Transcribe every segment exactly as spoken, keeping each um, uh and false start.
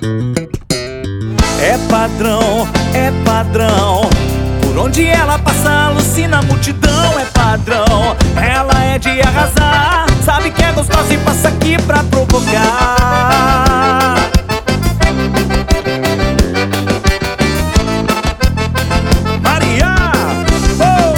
É padrão, é padrão. Por onde ela passa, alucina a multidão. É padrão, ela é de arrasar. Sabe que é gostosa e passa aqui pra provocar. Maria! Oh!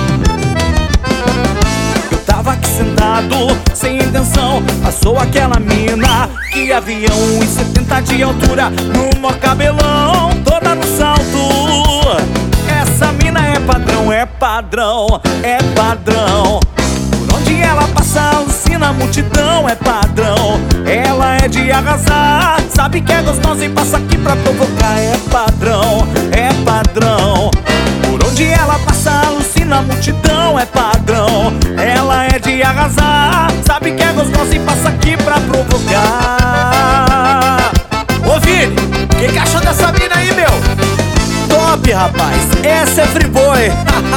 Eu tava aqui sentado, sem intenção. Passou aquela mina, que avião, um e setenta de altura, no mó cabelão, toda no salto. Essa mina é padrão, é padrão, é padrão. Por onde ela passa, alucina a multidão. É padrão, ela é de arrasar. Sabe que é gostosa e passa aqui pra provocar. É padrão, é padrão. Por onde ela passa, alucina a multidão. É padrão, ela é de arrasar. Sabe que é gostosa e passa aqui pra provocar. Ô Vini, o que, que achou dessa mina aí, meu? Top, rapaz, essa é Friboi.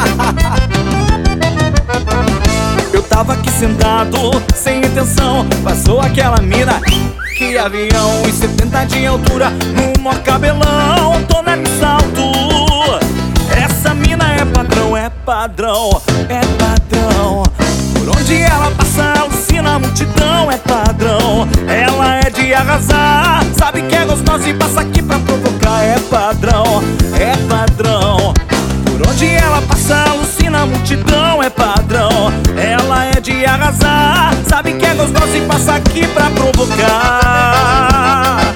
Eu tava aqui sentado, sem intenção. Passou aquela mina, que avião, um e setenta de altura, no mó cabelão, toda no salto. Essa mina é padrão, é padrão, é padrão. Por onde ela passa, alucina a multidão. É padrão, ela é de arrasar. Sabe que é gostosa e passa aqui pra provocar. É padrão, é padrão. Por onde ela passa, alucina a multidão. É padrão, ela é de arrasar. Sabe que é gostosa e passa aqui pra provocar.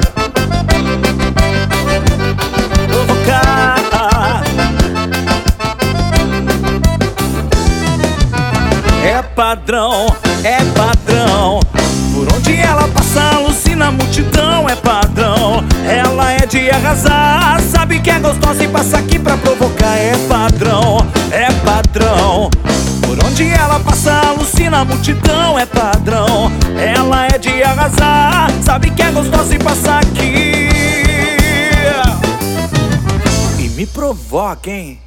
Provocar. É padrão, é padrão. Por onde ela passa, alucina a multidão. É padrão, ela é de arrasar. Sabe que é gostosa e passa aqui pra provocar. É padrão, é padrão. Por onde ela passa, alucina a multidão. É padrão, ela é de arrasar. Sabe que é gostosa e passa aqui e me provoca, hein?